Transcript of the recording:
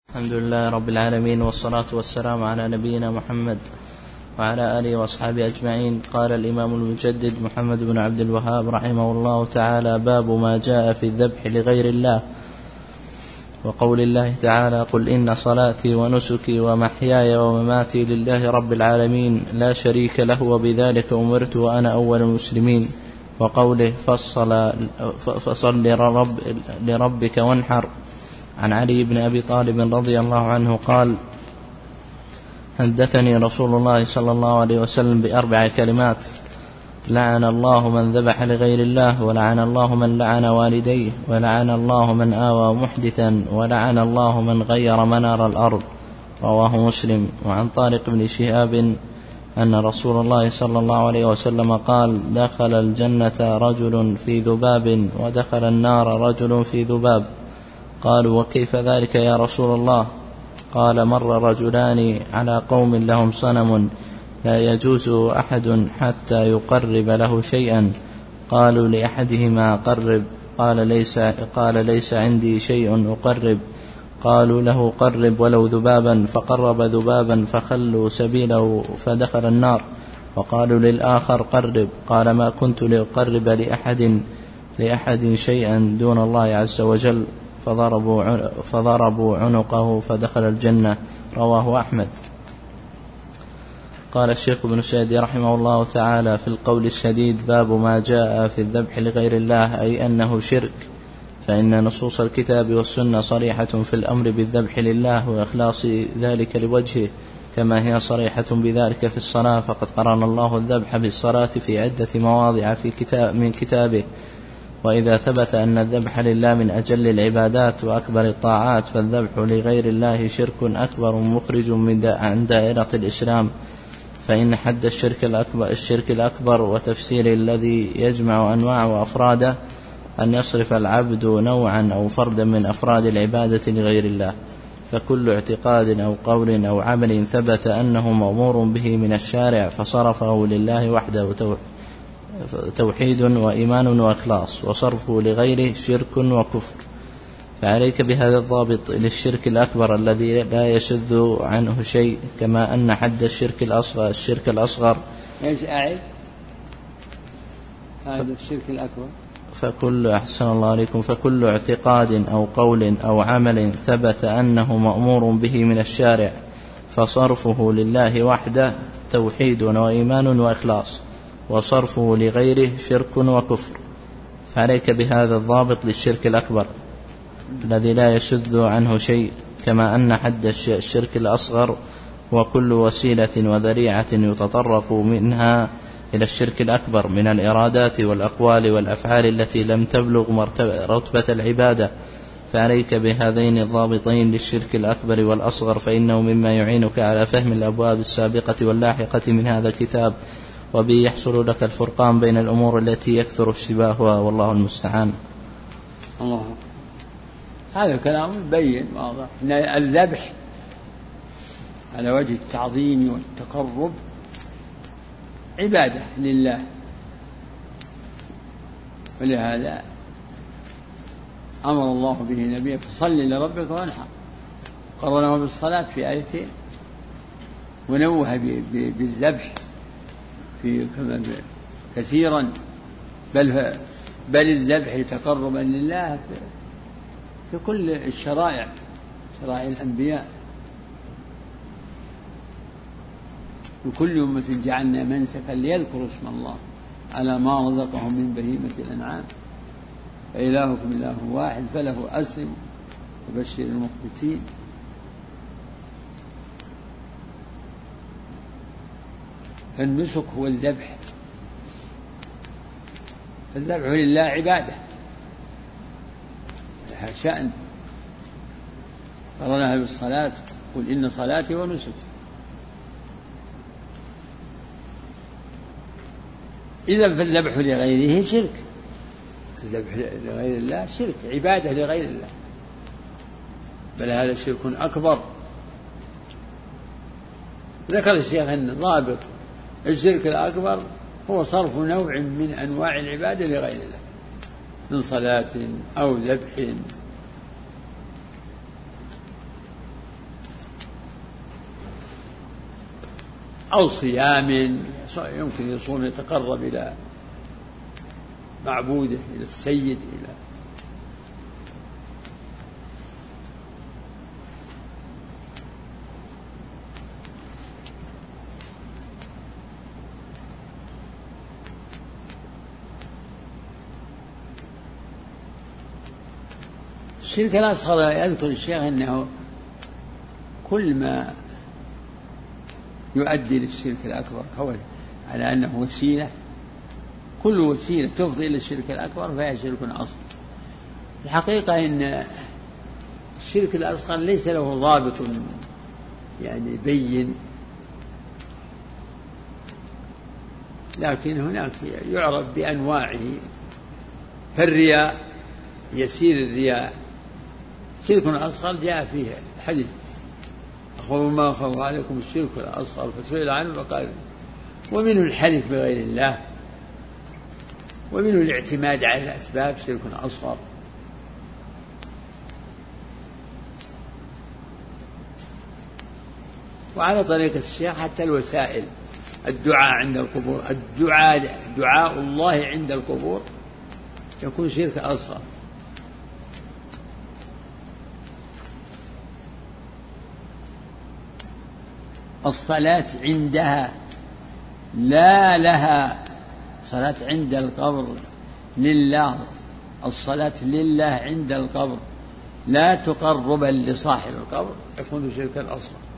الحمد لله رب العالمين، والصلاة والسلام على نبينا محمد وعلى آله وأصحابه أجمعين. قال الإمام المجدد محمد بن عبد الوهاب رحمه الله تعالى: باب ما جاء في الذبح لغير الله، وقول الله تعالى: قل إن صلاتي ونسكي ومحياي ومماتي لله رب العالمين لا شريك له وبذلك أمرت وأنا أول المسلمين. وقوله: فصل لربك وانحر. عن علي بن أبي طالب رضي الله عنه قال: حدثني رسول الله صلى الله عليه وسلم بأربع كلمات: لعن الله من ذبح لغير الله، ولعن الله من لعن والديه، ولعن الله من آوى محدثا، ولعن الله من غير منار الأرض. رواه مسلم. وعن طارق بن شهاب أن رسول الله صلى الله عليه وسلم قال: دخل الجنة رجل في ذباب، ودخل النار رجل في ذباب. قالوا: وكيف ذلك يا رسول الله؟ قال: مر رجلان على قوم لهم صنم لا يجوز أحد حتى يقرب له شيئا. قالوا لأحدهما: قرب. قال: ليس عندي شيء أقرب. قالوا له: قرب ولو ذبابا. فقرب ذبابا فخلوا سبيله فدخل النار. وقالوا للآخر: قرب. قال: ما كنت لأقرب لأحد شيئا دون الله عز وجل. فضربوا عنقه فدخل الجنة. رواه أحمد. قال الشيخ ابن سعدي رحمه الله تعالى في القول السديد: باب ما جاء في الذبح لغير الله، أي أنه شرك، فإن نصوص الكتاب والسنة صريحة في الأمر بالذبح لله وإخلاص ذلك لوجهه، كما هي صريحة بذلك في الصلاة، فقد قرن الله الذبح بالصلاة في عدة مواضع من كتابه. وإذا ثبت أن الذبح لله من أجل العبادات وأكبر الطاعات، فالذبح لغير الله شرك أكبر مخرج عن دائرة الإسلام، فإن حد الشرك الأكبر وتفسير الذي يجمع أنواع وأفراده أن يصرف العبد نوعا أو فردا من أفراد العبادة لغير الله. فكل اعتقاد أو قول أو عمل ثبت أنه مأمور به من الشارع فصرفه لله وحده توحيد وإيمان وإخلاص، وصرفه لغيره شرك وكفر. فعليك بهذا الضابط للشرك الأكبر الذي لا يشذ عنه شيء، كما أن حد الشرك الأصغر ايش أعد هذا الشرك الأكبر؟ فكل اعتقاد أو قول أو عمل ثبت أنه مأمور به من الشارع فصرفه لله وحده توحيد وإيمان وإخلاص، وصرفه لغيره شرك وكفر. فعليك بهذا الضابط للشرك الأكبر الذي لا يشذ عنه شيء، كما أن حد الشرك الأصغر وكل وسيلة وذريعة يتطرق منها إلى الشرك الأكبر من الإرادات والأقوال والأفعال التي لم تبلغ رتبة العبادة. فعليك بهذين الضابطين للشرك الأكبر والأصغر، فإنه مما يعينك على فهم الأبواب السابقة واللاحقة من هذا الكتاب، وبه يحصل لك الفرقان بين الأمور التي يكثر اشتباهها، والله المستعان. الله، هذا كلام بين واضح أن الذبح على وجه التعظيم والتقرب عبادة لله، ولهذا أمر الله به نبيه: فصل لربك وانحر. قرنه بالصلاة في آيتين، ونوه بالذبح في كما كثيرا، بل الذبح تقربا لله في كل الشرائع، شرائع الأنبياء. وكل أمة جعلنا منسكا ليذكروا اسم الله على ما رزقهم من بهيمة الأنعام فإلهكم إله واحد فله أسلموا وبشر المخبتين. فالنسك هو الذبح، الذبح لله عبادة لها شأن، قرنها بالصلاة: قل إن صلاتي ونسكي. إذا فالذبح لغيره شرك، الذبح لغير الله شرك، عبادة لغير الله، بل هذا شرك أكبر. ذكر الشيخ أن ضابط الشرك الأكبر هو صرف نوع من أنواع العبادة لغير الله، من صلاة أو ذبح أو صيام يمكن يصوم يتقرب إلى معبوده، إلى السيد، إلى الشرك الأصغر. يذكر الشيخ أنه كل ما يؤدي للشرك الأكبر على أنه وسيلة، كل وسيلة تفضي إلى الشرك الأكبر فهي شرك أصغر. الحقيقة أن الشرك الأصغر ليس له ضابط يعني بين، لكن هناك يعرف بأنواعه. فالرياء، يسير الرياء شرك أصغر، جاء فيه الحديث: أخوف ما أخاف عليكم الشرك الأصغر، فسئل عنه فقال: ومنه الحلف بغير الله، ومنه الاعتماد على الأسباب شرك أصغر. وعلى طريقة الشيخ حتى الوسائل، الدعاء عند القبور، دعاء الله عند القبور يكون شرك أصغر. الصلاة عندها لا لها، صلاة عند القبر لله، الصلاة لله عند القبر لا تقربا لصاحب القبر يكون شركا أصغر.